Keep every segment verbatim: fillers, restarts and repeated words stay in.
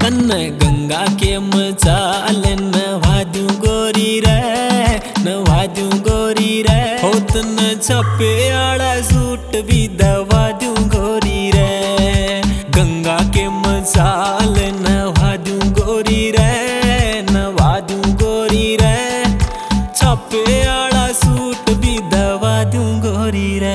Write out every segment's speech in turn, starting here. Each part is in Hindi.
तन्ने गंगा के मचाल नवा दूं गोरी रे, नवा दूं गोरी रे। हो तन्ने छपे आड़ा सूट भी दवा दूं गोरी रे। गंगा के मचाल नवा दूं गोरी रे, नवा दूं गोरी रे। छपे आड़ा सूट भी दवा दूं गोरी रे।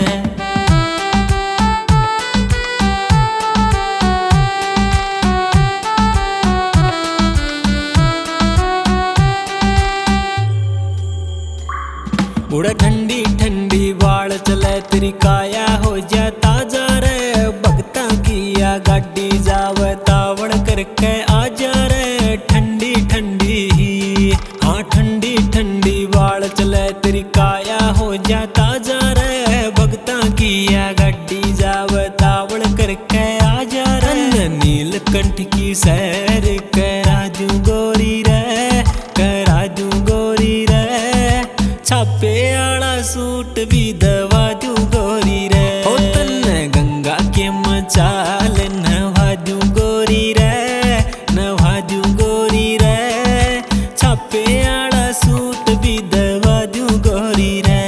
उड़ा ठंडी ठंडी बाल चले तेरी काया हो जा ताजा रे। भगता किया गाड़ी जावे तावड़ करके आजा रे। ठंडी ठंडी हाँ ठंडी ठंडी बाल चले तेरी काया हो जा ताजा रे। भगता किया गाड़ी जावे तावड़ करके आजा रे। नीलकंठ की सैर करा दूं गोरी रे, करा दूं गोरी रे। छापे आड़ा सूट भी दवा दूं गोरी रे। हो तन्ने गंगा के मचाल नवा दूं गोरी रे, नवा दूं गोरी रे। छापे आड़ा सूट भी दवा दूं गोरी रे।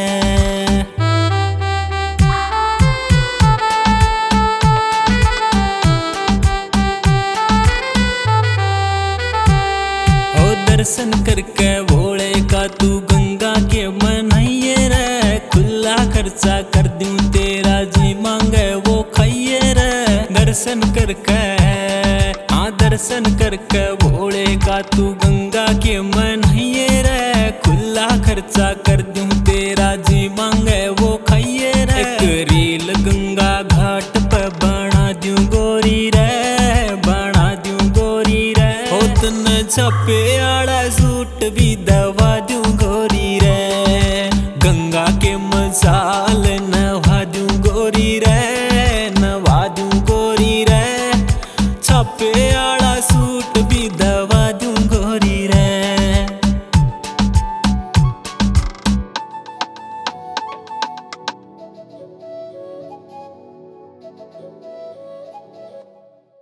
हो दर्शन करके भोले का तू गंगा के मनाइए रे। खुला खर्चा कर दूं तेरा जी मांगे वो खाइए रे। दर्शन करके हाँ दर्शन करके भोले का तू गंगा के मनाइए रे। खुला खर्चा कर दूं तेरा जी मांगे वो खाइए रे। एक रील गंगा घाट पे बना दूं गोरी रे, बना दूं गोरी रे। हो तन्ने छपे आड़ा सूट भी